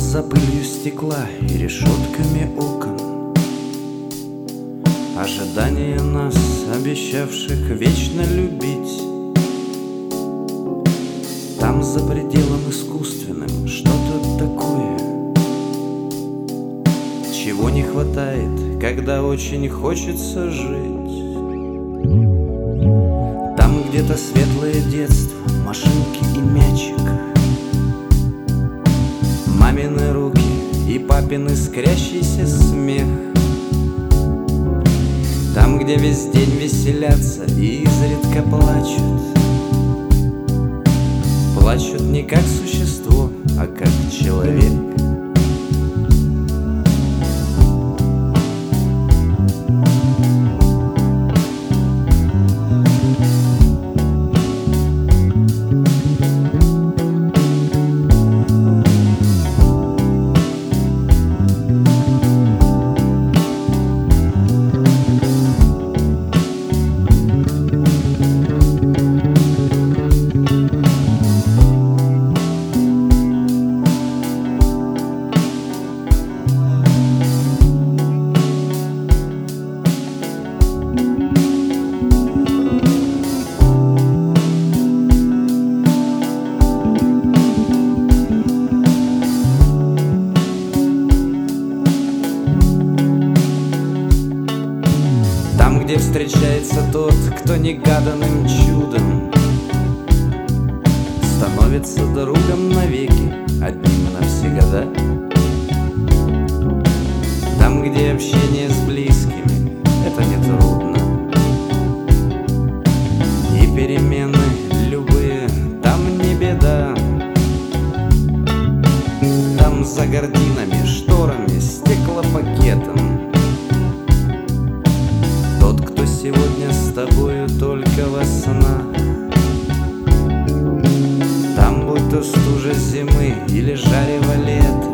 за пылью стекла и решетками окон ожидание нас, обещавших вечно любить. Там за пределом искусственным что-то такое, чего не хватает, когда очень хочется жить. Там где-то светлое детство, машинки и мячик, мамины руки и папин искрящийся смех. Там, где весь день веселятся и изредка плачут. Плачут не как существо, а как человек. Там, где встречается тот, кто негаданным чудом становится другом навеки, одним навсегда. Там, где общение с близкими — это нетрудно, и перемены любые там не беда. Там за гординами, шторами, стеклопакетом тот, кто сегодня с тобою только во снах. Там будь то стужа зимы или жарево лета,